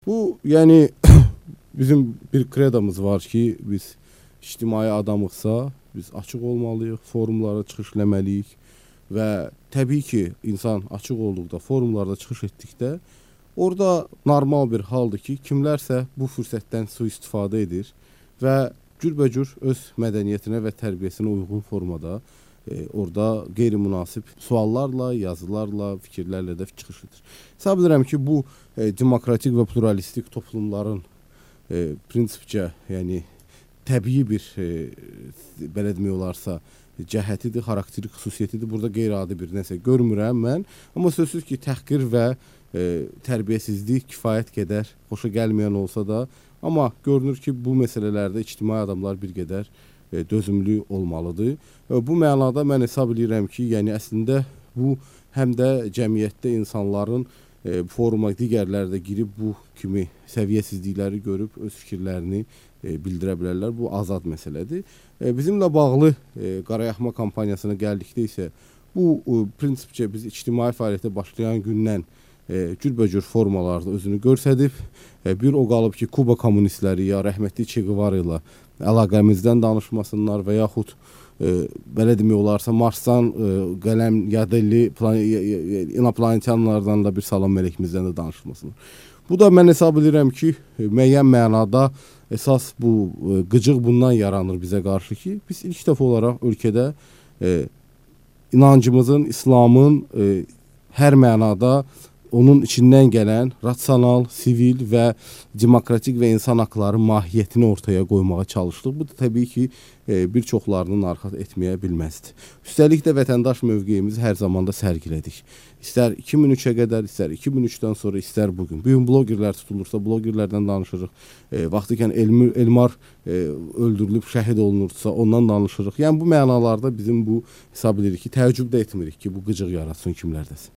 Bu yəni bizim bir kredomuz var ki, biz ictimai adamıqsa biz açıq olmalıyıq, forumlara çıxış eləməliyik və təbii ki, insan açıq olduqda, forumlarda çıxış etdikdə orada normal bir haldır ki, kimlərsə bu fürsətdən sui-istifadə edir və cürbəcür öz mədəniyyətinə və tərbiyəsinə uyğun formada orada qeyri-münasib suallarla, yazılarla, fikirlərlə də çıxış edir. Hesab edirəm ki, bu demokratik və pluralistik toplumların prinsipcə, yəni təbii bir belə demək olarsa cəhətidir, xarakterik xüsusiyyətidir. Burada qeyri-adi bir nəsə görmürəm mən. Amma sözsüz ki, təhqir və tərbiyəsizlik kifayət qədər xoşa gəlməyən olsa da, amma görünür ki, bu məsələlərdə ictimai adamlar bir qədər dözümlü olmalıdır. Bu mənada mən hesab edirəm ki, yəni əslində bu həm də cəmiyyətdə insanların foruma digərləri də girib bu kimi səviyyəsizlikləri görüb öz fikirlərini bildirə bilərlər. Bu azad məsələdir. Bizimlə bağlı Qarayaxma kampaniyasına gəldikdə isə bu prinsipcə biz ictimai fəaliyyətə başlayan gündən cürbəcür formalarda özünü göstərib. Bir o qalıb ki, Kuba kommunistləri ya rəhmətli Che Guevara ilə əlaqəmizdən danışmasınlar və yaxud belə demək olarsa Marsdan qələm yadelli inaplanetyanlardan da bir salam mələkimizdən də danışmasınlar. Bu da mən hesab edirəm ki, müəyyən mənada əsas bu qıcıq bundan yaranır bizə qarşı ki, biz ilk dəfə olaraq ölkədə inancımızın, İslamın hər mənada onun içindən gələn rasional, sivil və demokratik və insan haqları mahiyyətini ortaya qoymağa çalışdıq. Bu da təbii ki, bir çoxlarını narahat etməyə bilməzdir. Üstəlik də vətəndaş mövqeyimizi hər zaman da sərgilədik. İstər 2003-ə qədər, istər 2003-dən sonra, istər bugün. Bugün blogerlər tutulursa, blogerlərdən danışırıq. Vaxtıkən Elmar öldürülüb, şəhid olunursa, ondan danışırıq. Yəni bu mənalarda bizim bu hesab edirik ki, təəccüb də etmirik ki, bu qıcıq yaratsın kimlərdəsin.